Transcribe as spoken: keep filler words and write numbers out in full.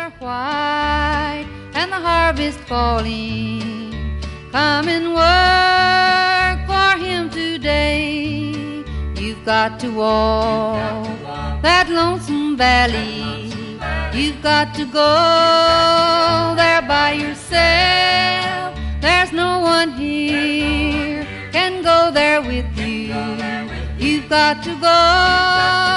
are white and the harvest falling. Come and work for him today. You've got to walk that lonesome valley. You've got to go there by yourself. There's no one here can go there with you. You've got to go